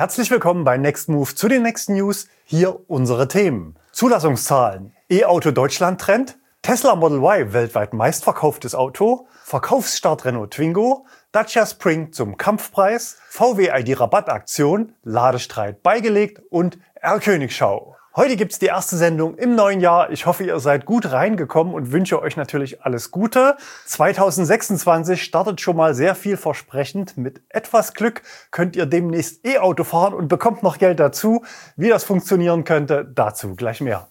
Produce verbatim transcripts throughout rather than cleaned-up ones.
Herzlich willkommen bei Next Move zu den nächsten News. Hier unsere Themen. Zulassungszahlen, E-Auto Deutschland Trend, Tesla Model Y weltweit meistverkauftes Auto, Verkaufsstart Renault Twingo, Dacia Spring zum Kampfpreis, V W I D Rabattaktion, Ladestreit beigelegt und R-Königschau. Heute gibt's die erste Sendung im neuen Jahr. Ich hoffe, ihr seid gut reingekommen und wünsche euch natürlich alles Gute. zweitausendsechsundzwanzig startet schon mal sehr vielversprechend. Mit etwas Glück könnt ihr demnächst E-Auto fahren und bekommt noch Geld dazu. Wie das funktionieren könnte, dazu gleich mehr.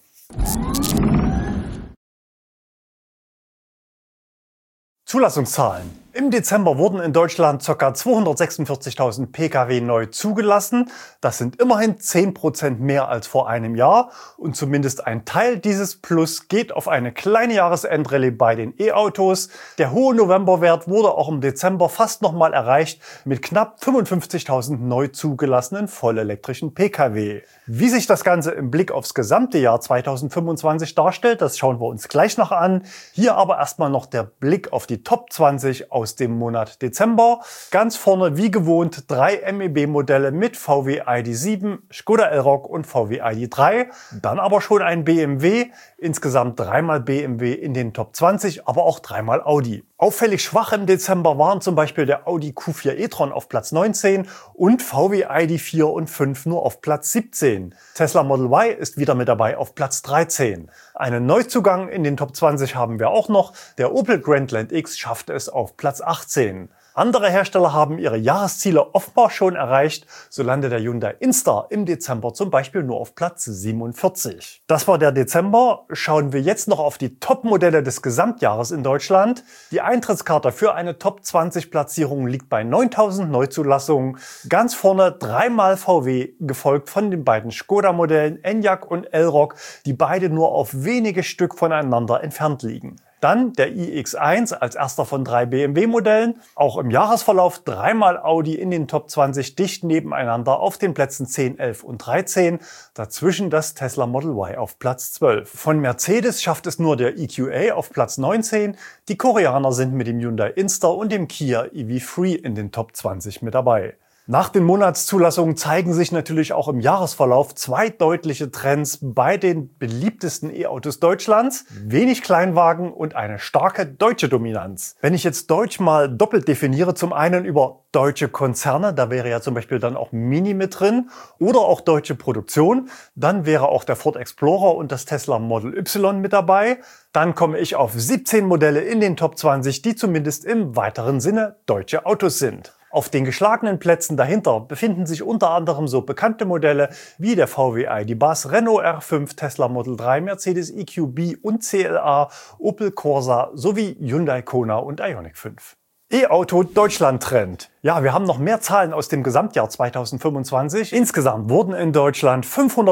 Zulassungszahlen. Im Dezember wurden in Deutschland ca. zweihundertsechsundvierzigtausend Pkw neu zugelassen. Das sind immerhin zehn Prozent mehr als vor einem Jahr. Und zumindest ein Teil dieses Plus geht auf eine kleine Jahresendrallye bei den E-Autos. Der hohe Novemberwert wurde auch im Dezember fast nochmal erreicht mit knapp fünfundfünfzigtausend neu zugelassenen vollelektrischen Pkw. Wie sich das Ganze im Blick aufs gesamte Jahr zweitausendfünfundzwanzig darstellt, das schauen wir uns gleich noch an. Hier aber erstmal noch der Blick auf die Top zwanzig aus dem Monat Dezember. Ganz vorne wie gewohnt drei M E B-Modelle mit V W I D sieben, Skoda Elroq und V W I D drei. Dann aber schon ein B M W, insgesamt dreimal B M W in den Top zwanzig, aber auch dreimal Audi. Auffällig schwach im Dezember waren zum Beispiel der Audi Q vier e-tron auf Platz neunzehn und V W I D vier und fünf nur auf Platz siebzehn. Tesla Model Y ist wieder mit dabei auf Platz dreizehn. Einen Neuzugang in den Top zwanzig haben wir auch noch. Der Opel Grandland X schaffte es auf Platz achtzehn. Andere Hersteller haben ihre Jahresziele offenbar schon erreicht. So landet der Hyundai Instar im Dezember zum Beispiel nur auf Platz siebenundvierzig. Das war der Dezember. Schauen wir jetzt noch auf die Top-Modelle des Gesamtjahres in Deutschland. Die Eintrittskarte für eine Top zwanzig Platzierung liegt bei neuntausend Neuzulassungen. Ganz vorne dreimal V W, gefolgt von den beiden Skoda-Modellen Enyaq und Elroq, die beide nur auf wenige Stück voneinander entfernt liegen. Dann der i X eins als erster von drei B M W-Modellen. Auch im Jahresverlauf dreimal Audi in den Top zwanzig dicht nebeneinander auf den Plätzen zehn, elf und dreizehn. Dazwischen das Tesla Model Y auf Platz zwölf. Von Mercedes schafft es nur der E Q A auf Platz neunzehn. Die Koreaner sind mit dem Hyundai Instar und dem Kia E V drei in den Top zwanzig mit dabei. Nach den Monatszulassungen zeigen sich natürlich auch im Jahresverlauf zwei deutliche Trends bei den beliebtesten E-Autos Deutschlands. Wenig Kleinwagen und eine starke deutsche Dominanz. Wenn ich jetzt Deutsch mal doppelt definiere, zum einen über deutsche Konzerne, da wäre ja zum Beispiel dann auch Mini mit drin, oder auch deutsche Produktion, dann wäre auch der Ford Explorer und das Tesla Model Y mit dabei. Dann komme ich auf siebzehn Modelle in den Top zwanzig, die zumindest im weiteren Sinne deutsche Autos sind. Auf den geschlagenen Plätzen dahinter befinden sich unter anderem so bekannte Modelle wie der V W I D Buzz, Renault R fünf, Tesla Model drei, Mercedes E Q B und C L A, Opel Corsa sowie Hyundai Kona und Ioniq fünf. E-Auto Deutschland Trend. Ja, wir haben noch mehr Zahlen aus dem Gesamtjahr zweitausendfünfundzwanzig. Insgesamt wurden in Deutschland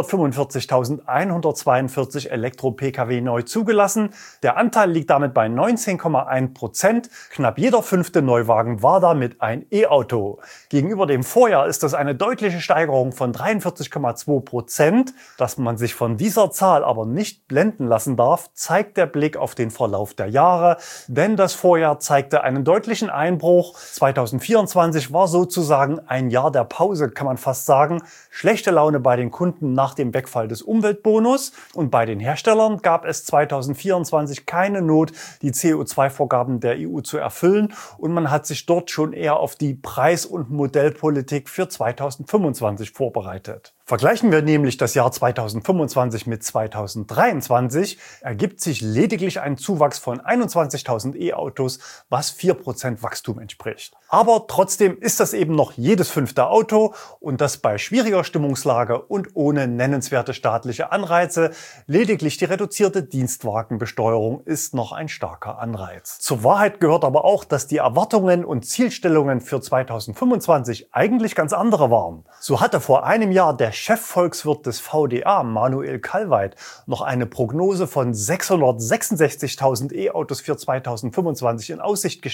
fünfhundertfünfundvierzigtausendzweihundertzweiundvierzig Elektro-Pkw neu zugelassen. Der Anteil liegt damit bei neunzehn Komma eins Prozent. Knapp jeder fünfte Neuwagen war damit ein E-Auto. Gegenüber dem Vorjahr ist das eine deutliche Steigerung von dreiundvierzig Komma zwei Prozent. Dass man sich von dieser Zahl aber nicht blenden lassen darf, zeigt der Blick auf den Verlauf der Jahre. Denn das Vorjahr zeigte einen deutlichen Einbruch. zweitausendvierundzwanzig war sozusagen ein Jahr der Pause, kann man fast sagen. Schlechte Laune bei den Kunden nach dem Wegfall des Umweltbonus. Und bei den Herstellern gab es zweitausendvierundzwanzig keine Not, die C O zwei Vorgaben der E U zu erfüllen. Und man hat sich dort schon eher auf die Preis- und Modellpolitik für zweitausendfünfundzwanzig vorbereitet. Vergleichen wir nämlich das Jahr zweitausendfünfundzwanzig mit zweitausenddreiundzwanzig, ergibt sich lediglich ein Zuwachs von einundzwanzigtausend E-Autos, was vier Prozent Wachstum entspricht. Aber trotzdem ist das eben noch jedes fünfte Auto und das bei schwieriger Stimmungslage und ohne nennenswerte staatliche Anreize. Lediglich die reduzierte Dienstwagenbesteuerung ist noch ein starker Anreiz. Zur Wahrheit gehört aber auch, dass die Erwartungen und Zielstellungen für zweitausendfünfundzwanzig eigentlich ganz andere waren. So hatte vor einem Jahr der Chefvolkswirt des V D A, Manuel Kallweit, noch eine Prognose von sechshundertsechsundsechzigtausend E-Autos für zweitausendfünfundzwanzig in Aussicht gestellt.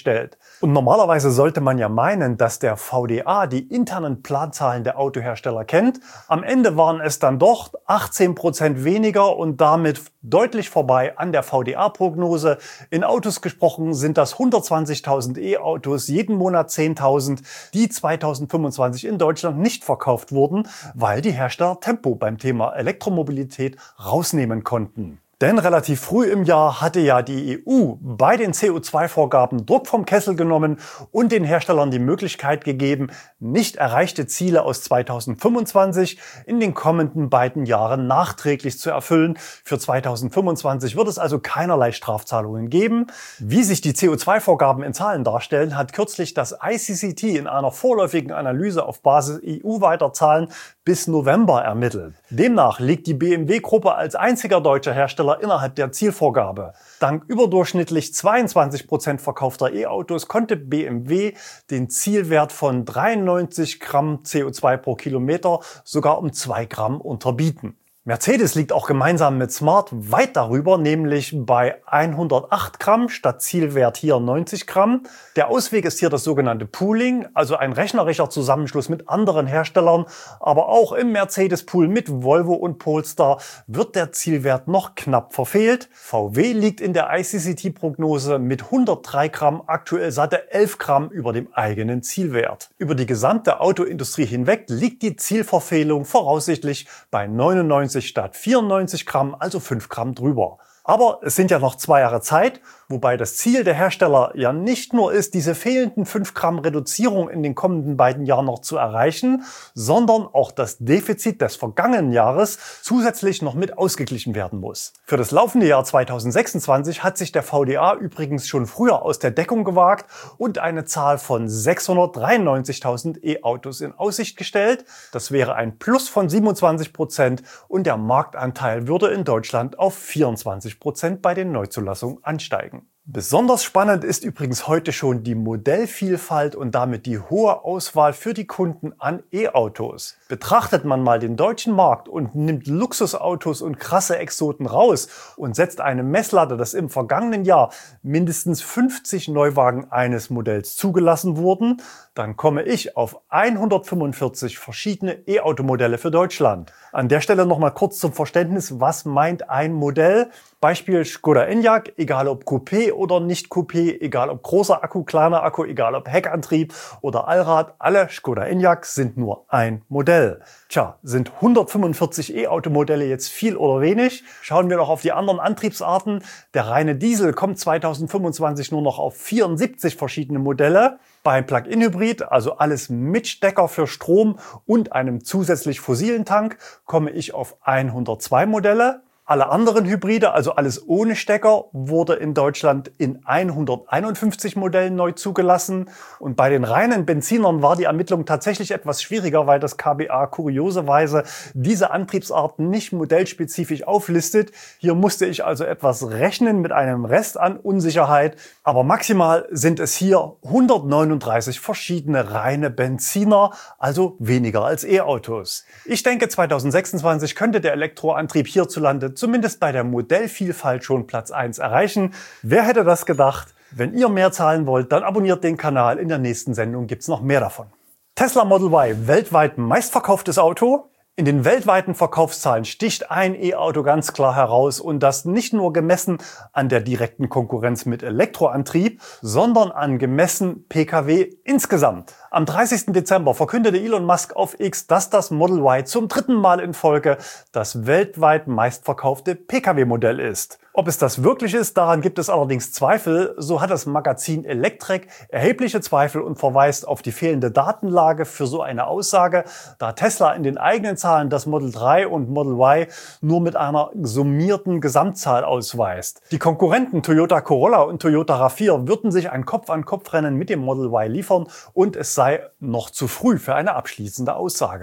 Und normalerweise sollte man ja meinen, dass der V D A die internen Planzahlen der Autohersteller kennt. Am Ende waren es dann doch achtzehn Prozent weniger und damit deutlich vorbei an der V D A-Prognose. In Autos gesprochen sind das hundertzwanzigtausend E-Autos, jeden Monat zehntausend, die zweitausendfünfundzwanzig in Deutschland nicht verkauft wurden, weil die Hersteller Tempo beim Thema Elektromobilität rausnehmen konnten. Denn relativ früh im Jahr hatte ja die E U bei den C O zwei Vorgaben Druck vom Kessel genommen und den Herstellern die Möglichkeit gegeben, nicht erreichte Ziele aus zweitausendfünfundzwanzig in den kommenden beiden Jahren nachträglich zu erfüllen. Für zweitausendfünfundzwanzig wird es also keinerlei Strafzahlungen geben. Wie sich die C O zwei Vorgaben in Zahlen darstellen, hat kürzlich das I C C T in einer vorläufigen Analyse auf Basis E U-weiter Zahlen bis November ermittelt. Demnach liegt die B M W-Gruppe als einziger deutscher Hersteller innerhalb der Zielvorgabe. Dank überdurchschnittlich zweiundzwanzig Prozent verkaufter E-Autos konnte B M W den Zielwert von dreiundneunzig Gramm C O zwei pro Kilometer sogar um zwei Gramm unterbieten. Mercedes liegt auch gemeinsam mit Smart weit darüber, nämlich bei hundertacht Gramm statt Zielwert hier neunzig Gramm. Der Ausweg ist hier das sogenannte Pooling, also ein rechnerischer Zusammenschluss mit anderen Herstellern. Aber auch im Mercedes-Pool mit Volvo und Polestar wird der Zielwert noch knapp verfehlt. V W liegt in der I C C T-Prognose mit hundertdrei Gramm aktuell satte elf Gramm über dem eigenen Zielwert. Über die gesamte Autoindustrie hinweg liegt die Zielverfehlung voraussichtlich bei neunundneunzig statt vierundneunzig Gramm, also fünf Gramm drüber. Aber es sind ja noch zwei Jahre Zeit, wobei das Ziel der Hersteller ja nicht nur ist, diese fehlenden fünf Gramm Reduzierung in den kommenden beiden Jahren noch zu erreichen, sondern auch das Defizit des vergangenen Jahres zusätzlich noch mit ausgeglichen werden muss. Für das laufende Jahr zweitausendsechsundzwanzig hat sich der V D A übrigens schon früher aus der Deckung gewagt und eine Zahl von sechshundertdreiundneunzigtausend E-Autos in Aussicht gestellt. Das wäre ein Plus von siebenundzwanzig Prozent und der Marktanteil würde in Deutschland auf vierundzwanzig Prozent bei den Neuzulassungen ansteigen. Besonders spannend ist übrigens heute schon die Modellvielfalt und damit die hohe Auswahl für die Kunden an E-Autos. Betrachtet man mal den deutschen Markt und nimmt Luxusautos und krasse Exoten raus und setzt eine Messlatte, dass im vergangenen Jahr mindestens fünfzig Neuwagen eines Modells zugelassen wurden, dann komme ich auf hundertfünfundvierzig verschiedene E-Automodelle für Deutschland. An der Stelle nochmal kurz zum Verständnis, was meint ein Modell? Beispiel Skoda Enyaq, egal ob Coupé oder nicht Coupé, egal ob großer Akku, kleiner Akku, egal ob Heckantrieb oder Allrad, alle Skoda Enyaq sind nur ein Modell. Tja, sind hundertfünfundvierzig E-Automodelle jetzt viel oder wenig? Schauen wir doch auf die anderen Antriebsarten. Der reine Diesel kommt zweitausendfünfundzwanzig nur noch auf vierundsiebzig verschiedene Modelle. Beim Plug-in-Hybrid, also alles mit Stecker für Strom und einem zusätzlich fossilen Tank, komme ich auf hundertzwei Modelle. Alle anderen Hybride, also alles ohne Stecker, wurde in Deutschland in hunderteinundfünfzig Modellen neu zugelassen. Und bei den reinen Benzinern war die Ermittlung tatsächlich etwas schwieriger, weil das K B A kurioserweise diese Antriebsarten nicht modellspezifisch auflistet. Hier musste ich also etwas rechnen mit einem Rest an Unsicherheit. Aber maximal sind es hier hundertneununddreißig verschiedene reine Benziner, also weniger als E-Autos. Ich denke, zweitausendsechsundzwanzig könnte der Elektroantrieb hierzulande zumindest bei der Modellvielfalt schon Platz eins erreichen. Wer hätte das gedacht? Wenn ihr mehr zahlen wollt, dann abonniert den Kanal. In der nächsten Sendung gibt's noch mehr davon. Tesla Model Y, weltweit meistverkauftes Auto. In den weltweiten Verkaufszahlen sticht ein E-Auto ganz klar heraus und das nicht nur gemessen an der direkten Konkurrenz mit Elektroantrieb, sondern an gemessen P K W insgesamt. Am dreißigsten Dezember verkündete Elon Musk auf X, dass das Model Y zum dritten Mal in Folge das weltweit meistverkaufte P K W-Modell ist. Ob es das wirklich ist, daran gibt es allerdings Zweifel. So hat das Magazin Electrek erhebliche Zweifel und verweist auf die fehlende Datenlage für so eine Aussage, da Tesla in den eigenen Zahlen das Model drei und Model Y nur mit einer summierten Gesamtzahl ausweist. Die Konkurrenten Toyota Corolla und Toyota RAV vier würden sich ein Kopf-an-Kopf-Rennen mit dem Model Y liefern und es sei noch zu früh für eine abschließende Aussage.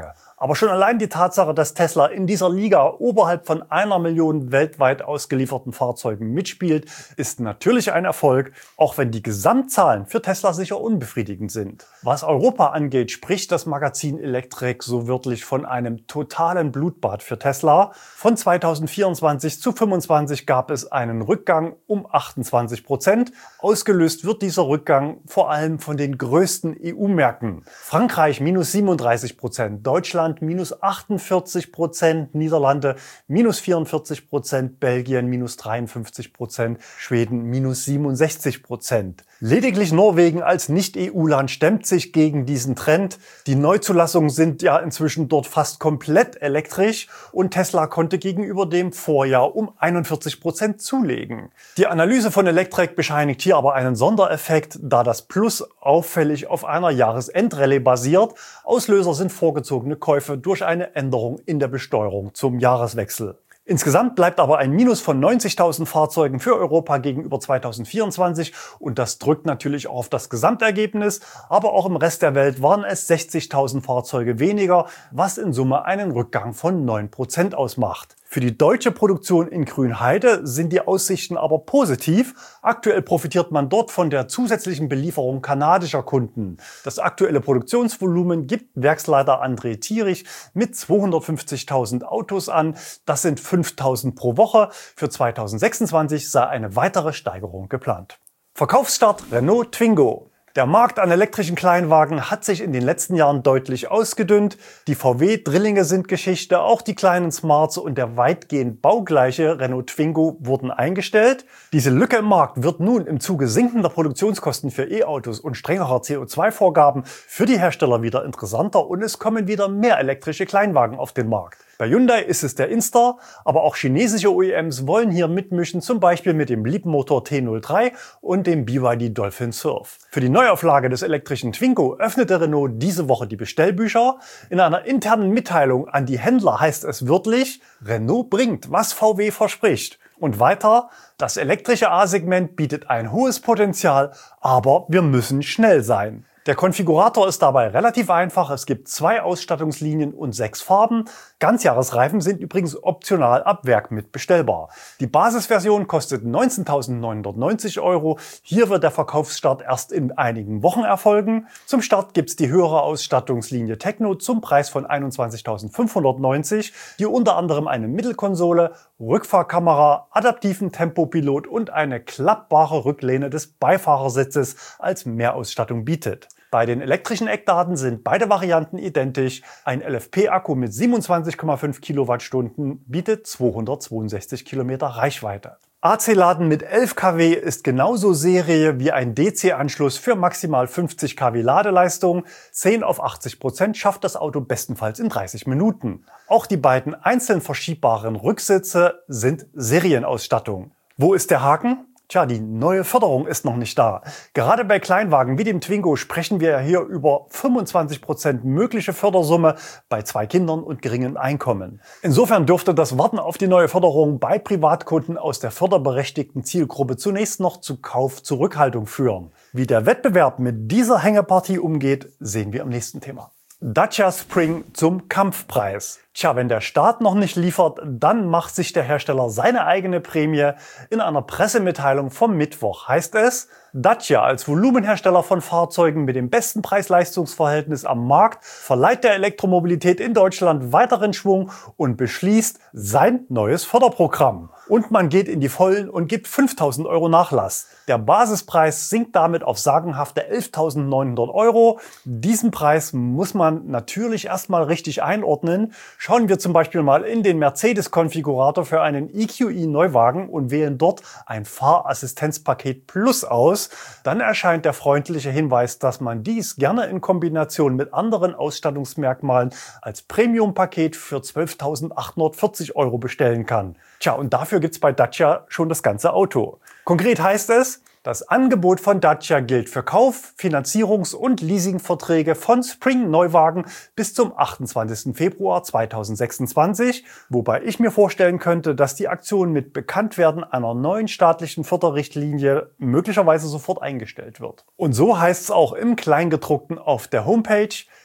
Aber schon allein die Tatsache, dass Tesla in dieser Liga oberhalb von einer Million weltweit ausgelieferten Fahrzeugen mitspielt, ist natürlich ein Erfolg, auch wenn die Gesamtzahlen für Tesla sicher unbefriedigend sind. Was Europa angeht, spricht das Magazin Electrek so wörtlich von einem totalen Blutbad für Tesla. Von zweitausendvierundzwanzig zu fünfundzwanzig gab es einen Rückgang um achtundzwanzig Prozent. Ausgelöst wird dieser Rückgang vor allem von den größten E U-Märkten. Frankreich minus siebenunddreißig Prozent, Deutschland minus achtundvierzig Prozent, Niederlande minus vierundvierzig Prozent, Belgien minus dreiundfünfzig Prozent, Schweden minus siebenundsechzig Prozent. Lediglich Norwegen als Nicht-E U-Land stemmt sich gegen diesen Trend. Die Neuzulassungen sind ja inzwischen dort fast komplett elektrisch und Tesla konnte gegenüber dem Vorjahr um einundvierzig Prozent zulegen. Die Analyse von Electrek bescheinigt hier aber einen Sondereffekt, da das Plus auffällig auf einer Jahresendrallye basiert. Auslöser sind vorgezogene Käufe durch eine Änderung in der Besteuerung zum Jahreswechsel. Insgesamt bleibt aber ein Minus von neunzigtausend Fahrzeugen für Europa gegenüber zweitausendvierundzwanzig und das drückt natürlich auch auf das Gesamtergebnis, aber auch im Rest der Welt waren es sechzigtausend Fahrzeuge weniger, was in Summe einen Rückgang von neun Prozent ausmacht. Für die deutsche Produktion in Grünheide sind die Aussichten aber positiv. Aktuell profitiert man dort von der zusätzlichen Belieferung kanadischer Kunden. Das aktuelle Produktionsvolumen gibt Werksleiter André Thierich mit zweihundertfünfzigtausend Autos an. Das sind fünftausend pro Woche. Für zweitausendsechsundzwanzig sei eine weitere Steigerung geplant. Verkaufsstart Renault Twingo. Der Markt an elektrischen Kleinwagen hat sich in den letzten Jahren deutlich ausgedünnt. Die V W-Drillinge sind Geschichte, auch die kleinen Smarts und der weitgehend baugleiche Renault Twingo wurden eingestellt. Diese Lücke im Markt wird nun im Zuge sinkender Produktionskosten für E-Autos und strengerer C O zwei Vorgaben für die Hersteller wieder interessanter und es kommen wieder mehr elektrische Kleinwagen auf den Markt. Bei Hyundai ist es der Instar, aber auch chinesische O E Ms wollen hier mitmischen, zum Beispiel mit dem Leapmotor T null drei und dem B Y D Dolphin Surf. Für die Neuauflage des elektrischen Twingo öffnete Renault diese Woche die Bestellbücher. In einer internen Mitteilung an die Händler heißt es wörtlich: Renault bringt, was V W verspricht. Und weiter: Das elektrische A-Segment bietet ein hohes Potenzial, aber wir müssen schnell sein. Der Konfigurator ist dabei relativ einfach. Es gibt zwei Ausstattungslinien und sechs Farben. Ganzjahresreifen sind übrigens optional ab Werk mit bestellbar. Die Basisversion kostet neunzehntausendneunhundertneunzig Euro. Hier wird der Verkaufsstart erst in einigen Wochen erfolgen. Zum Start gibt es die höhere Ausstattungslinie Techno zum Preis von einundzwanzigtausendfünfhundertneunzig, die unter anderem eine Mittelkonsole, Rückfahrkamera, adaptiven Tempopilot und eine klappbare Rücklehne des Beifahrersitzes als Mehrausstattung bietet. Bei den elektrischen Eckdaten sind beide Varianten identisch. Ein L F P-Akku mit siebenundzwanzig Komma fünf Kilowattstunden bietet zweihundertzweiundsechzig Kilometer Reichweite. A C-Laden mit elf Kilowatt ist genauso Serie wie ein D C-Anschluss für maximal fünfzig Kilowatt Ladeleistung. zehn auf achtzig Prozent schafft das Auto bestenfalls in dreißig Minuten. Auch die beiden einzeln verschiebbaren Rücksitze sind Serienausstattung. Wo ist der Haken? Tja, die neue Förderung ist noch nicht da. Gerade bei Kleinwagen wie dem Twingo sprechen wir hier über fünfundzwanzig Prozent mögliche Fördersumme bei zwei Kindern und geringem Einkommen. Insofern dürfte das Warten auf die neue Förderung bei Privatkunden aus der förderberechtigten Zielgruppe zunächst noch zu Kaufzurückhaltung führen. Wie der Wettbewerb mit dieser Hängepartie umgeht, sehen wir im nächsten Thema. Dacia Spring zum Kampfpreis. Tja, wenn der Staat noch nicht liefert, dann macht sich der Hersteller seine eigene Prämie. In einer Pressemitteilung vom Mittwoch heißt es: Dacia als Volumenhersteller von Fahrzeugen mit dem besten Preis-Leistungs-Verhältnis am Markt verleiht der Elektromobilität in Deutschland weiteren Schwung und beschließt sein neues Förderprogramm. Und man geht in die Vollen und gibt fünftausend Euro Nachlass. Der Basispreis sinkt damit auf sagenhafte elftausendneunhundert Euro. Diesen Preis muss man natürlich erstmal richtig einordnen. Schauen wir zum Beispiel mal in den Mercedes-Konfigurator für einen E Q i-Neuwagen und wählen dort ein Fahrassistenzpaket Plus aus. Dann erscheint der freundliche Hinweis, dass man dies gerne in Kombination mit anderen Ausstattungsmerkmalen als Premium-Paket für zwölftausendachthundertvierzig Euro bestellen kann. Tja, und dafür gibt's bei Dacia schon das ganze Auto. Konkret heißt es: Das Angebot von Dacia gilt für Kauf-, Finanzierungs- und Leasingverträge von Spring-Neuwagen bis zum achtundzwanzigsten Februar zweitausendsechsundzwanzig, wobei ich mir vorstellen könnte, dass die Aktion mit Bekanntwerden einer neuen staatlichen Förderrichtlinie möglicherweise sofort eingestellt wird. Und so heißt es auch im Kleingedruckten auf der Homepage: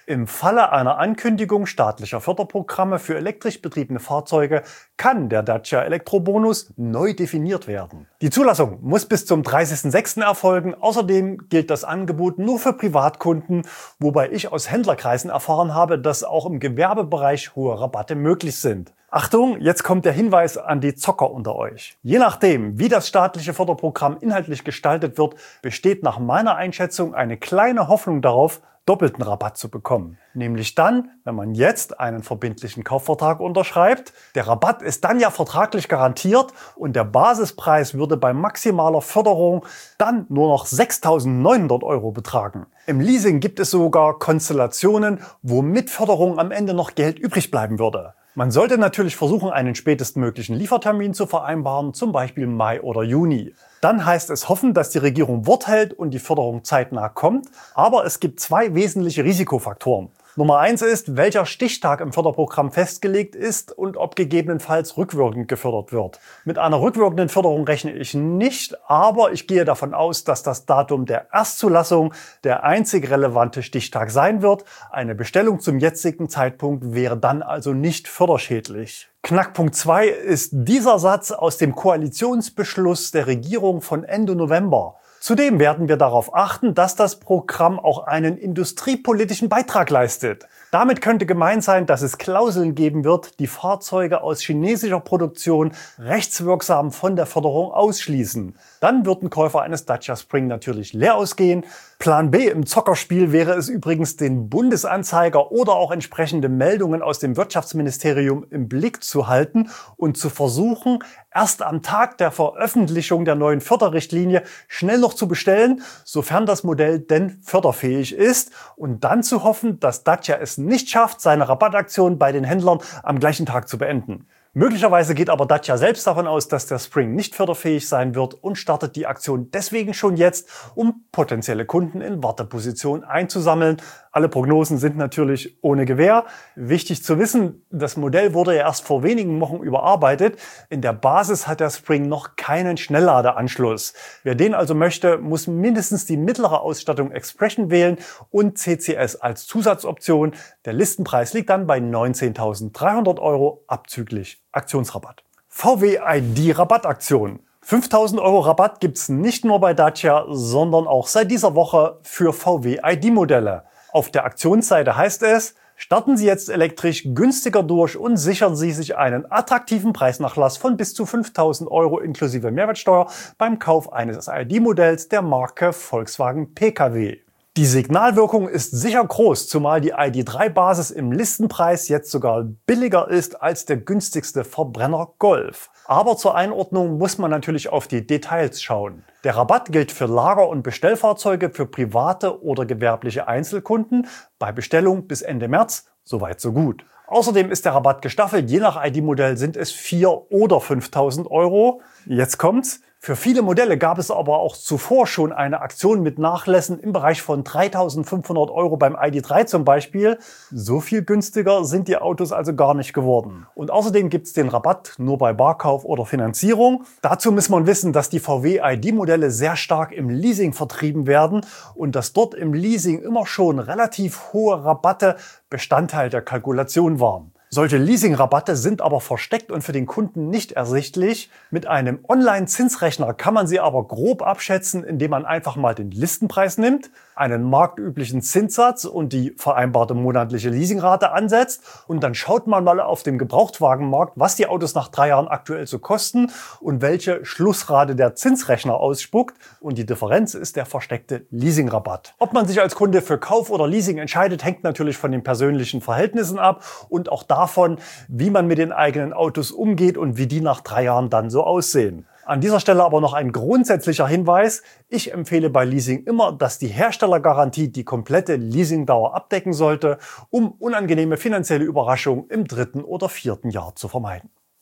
Im Falle einer Ankündigung staatlicher Förderprogramme für elektrisch betriebene Fahrzeuge kann der Dacia Elektrobonus neu definiert werden. Die Zulassung muss bis zum dreißigsten sechsten erfolgen. Außerdem gilt das Angebot nur für Privatkunden, wobei ich aus Händlerkreisen erfahren habe, dass auch im Gewerbebereich hohe Rabatte möglich sind. Achtung, jetzt kommt der Hinweis an die Zocker unter euch. Je nachdem, wie das staatliche Förderprogramm inhaltlich gestaltet wird, besteht nach meiner Einschätzung eine kleine Hoffnung darauf, doppelten Rabatt zu bekommen. Nämlich dann, wenn man jetzt einen verbindlichen Kaufvertrag unterschreibt. Der Rabatt ist dann ja vertraglich garantiert und der Basispreis würde bei maximaler Förderung dann nur noch sechstausendneunhundert Euro betragen. Im Leasing gibt es sogar Konstellationen, wo mit Förderung am Ende noch Geld übrig bleiben würde. Man sollte natürlich versuchen, einen spätestmöglichen Liefertermin zu vereinbaren, zum Beispiel Mai oder Juni. Dann heißt es hoffen, dass die Regierung Wort hält und die Förderung zeitnah kommt. Aber es gibt zwei wesentliche Risikofaktoren. Nummer eins ist, welcher Stichtag im Förderprogramm festgelegt ist und ob gegebenenfalls rückwirkend gefördert wird. Mit einer rückwirkenden Förderung rechne ich nicht, aber ich gehe davon aus, dass das Datum der Erstzulassung der einzig relevante Stichtag sein wird. Eine Bestellung zum jetzigen Zeitpunkt wäre dann also nicht förderschädlich. Knackpunkt zwei ist dieser Satz aus dem Koalitionsbeschluss der Regierung von Ende November. Zudem werden wir darauf achten, dass das Programm auch einen industriepolitischen Beitrag leistet. Damit könnte gemeint sein, dass es Klauseln geben wird, die Fahrzeuge aus chinesischer Produktion rechtswirksam von der Förderung ausschließen. Dann würden Käufer eines Dacia Spring natürlich leer ausgehen. Plan B im Zockerspiel wäre es übrigens, den Bundesanzeiger oder auch entsprechende Meldungen aus dem Wirtschaftsministerium im Blick zu halten und zu versuchen, erst am Tag der Veröffentlichung der neuen Förderrichtlinie schnell noch zu bestellen, sofern das Modell denn förderfähig ist, und dann zu hoffen, dass Dacia es nicht schafft, seine Rabattaktion bei den Händlern am gleichen Tag zu beenden. Möglicherweise geht aber Dacia selbst davon aus, dass der Spring nicht förderfähig sein wird und startet die Aktion deswegen schon jetzt, um potenzielle Kunden in Warteposition einzusammeln. Alle Prognosen sind natürlich ohne Gewähr. Wichtig zu wissen, das Modell wurde ja erst vor wenigen Wochen überarbeitet. In der Basis hat der Spring noch keinen Schnellladeanschluss. Wer den also möchte, muss mindestens die mittlere Ausstattung Expression wählen und C C S als Zusatzoption. Der Listenpreis liegt dann bei neunzehntausenddreihundert Euro abzüglich Aktionsrabatt. V W I D-Rabattaktion. fünftausend Euro Rabatt gibt's nicht nur bei Dacia, sondern auch seit dieser Woche für V W I D-Modelle. Auf der Aktionsseite heißt es, starten Sie jetzt elektrisch günstiger durch und sichern Sie sich einen attraktiven Preisnachlass von bis zu fünftausend Euro inklusive Mehrwertsteuer beim Kauf eines I D-Modells der Marke Volkswagen Pkw. Die Signalwirkung ist sicher groß, zumal die I D drei Basis im Listenpreis jetzt sogar billiger ist als der günstigste Verbrenner Golf. Aber zur Einordnung muss man natürlich auf die Details schauen. Der Rabatt gilt für Lager- und Bestellfahrzeuge für private oder gewerbliche Einzelkunden bei Bestellung bis Ende März. Soweit so gut. Außerdem ist der Rabatt gestaffelt. Je nach I D-Modell sind es viertausend oder fünftausend Euro. Jetzt kommt's. Für viele Modelle gab es aber auch zuvor schon eine Aktion mit Nachlässen im Bereich von dreitausendfünfhundert Euro beim I D drei zum Beispiel. So viel günstiger sind die Autos also gar nicht geworden. Und außerdem gibt es den Rabatt nur bei Barkauf oder Finanzierung. Dazu muss man wissen, dass die V W I D-Modelle sehr stark im Leasing vertrieben werden und dass dort im Leasing immer schon relativ hohe Rabatte Bestandteil der Kalkulation waren. Solche Leasingrabatte sind aber versteckt und für den Kunden nicht ersichtlich. Mit einem Online-Zinsrechner kann man sie aber grob abschätzen, indem man einfach mal den Listenpreis nimmt, einen marktüblichen Zinssatz und die vereinbarte monatliche Leasingrate ansetzt und dann schaut man mal auf dem Gebrauchtwagenmarkt, was die Autos nach drei Jahren aktuell so kosten und welche Schlussrate der Zinsrechner ausspuckt, und die Differenz ist der versteckte Leasingrabatt. Ob man sich als Kunde für Kauf oder Leasing entscheidet, hängt natürlich von den persönlichen Verhältnissen ab und auch davon, wie man mit den eigenen Autos umgeht und wie die nach drei Jahren dann so aussehen. An dieser Stelle aber noch ein grundsätzlicher Hinweis. Ich empfehle bei Leasing immer, dass die Herstellergarantie die komplette Leasingdauer abdecken sollte, um unangenehme finanzielle Überraschungen im dritten oder vierten Jahr zu vermeiden.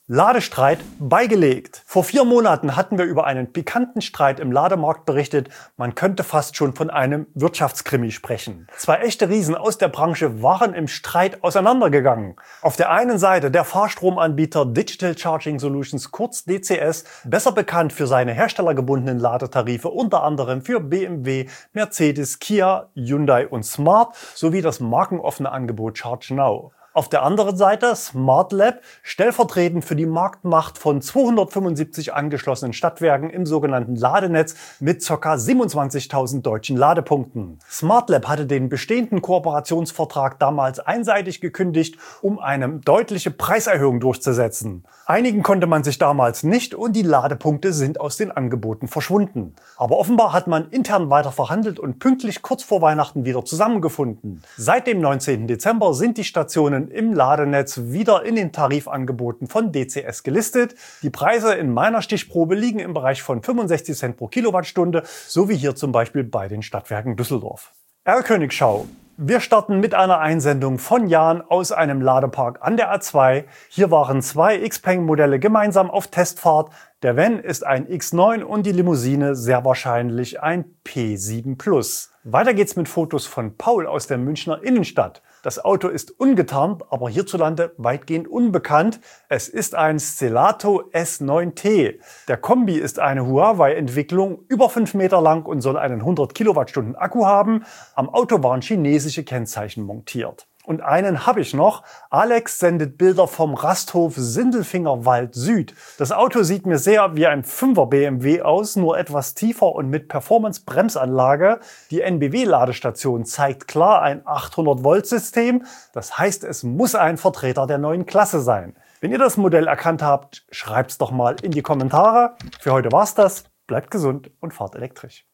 Ladestreit beigelegt. Vor vier Monaten hatten wir über einen pikanten Streit im Lademarkt berichtet. Man könnte fast schon von einem Wirtschaftskrimi sprechen. Zwei echte Riesen aus der Branche waren im Streit auseinandergegangen. Auf der einen Seite der Fahrstromanbieter Digital Charging Solutions, kurz D C S, besser bekannt für seine herstellergebundenen Ladetarife, unter anderem für B M W, Mercedes, Kia, Hyundai und Smart, sowie das markenoffene Angebot ChargeNow. Auf der anderen Seite SmartLab, stellvertretend für die Marktmacht von zweihundertfünfundsiebzig angeschlossenen Stadtwerken im sogenannten Ladenetz mit ca. siebenundzwanzigtausend deutschen Ladepunkten. SmartLab hatte den bestehenden Kooperationsvertrag damals einseitig gekündigt, um eine deutliche Preiserhöhung durchzusetzen. Einigen konnte man sich damals nicht und die Ladepunkte sind aus den Angeboten verschwunden. Aber offenbar hat man intern weiter verhandelt und pünktlich kurz vor Weihnachten wieder zusammengefunden. Seit dem neunzehnten Dezember sind die Stationen im Ladenetz wieder in den Tarifangeboten von D C S gelistet. Die Preise in meiner Stichprobe liegen im Bereich von fünfundsechzig Cent pro Kilowattstunde, so wie hier zum Beispiel bei den Stadtwerken Düsseldorf. R-Königschau. Wir starten mit einer Einsendung von Jan aus einem Ladepark an der A zwei. Hier waren zwei Xpeng-Modelle gemeinsam auf Testfahrt. Der Van ist ein X neun und die Limousine sehr wahrscheinlich ein P sieben Plus. Weiter geht's mit Fotos von Paul aus der Münchner Innenstadt. Das Auto ist ungetarnt, aber hierzulande weitgehend unbekannt. Es ist ein Stelato S neun T. Der Kombi ist eine Huawei-Entwicklung, über fünf Meter lang und soll einen hundert Kilowattstunden Akku haben. Am Auto waren chinesische Kennzeichen montiert. Und einen habe ich noch. Alex sendet Bilder vom Rasthof Sindelfingerwald Süd. Das Auto sieht mir sehr wie ein Fünfer B M W aus, nur etwas tiefer und mit Performance-Bremsanlage. Die N B W-Ladestation zeigt klar ein achthundert Volt System. Das heißt, es muss ein Vertreter der neuen Klasse sein. Wenn ihr das Modell erkannt habt, schreibt's doch mal in die Kommentare. Für heute war's das. Bleibt gesund und fahrt elektrisch.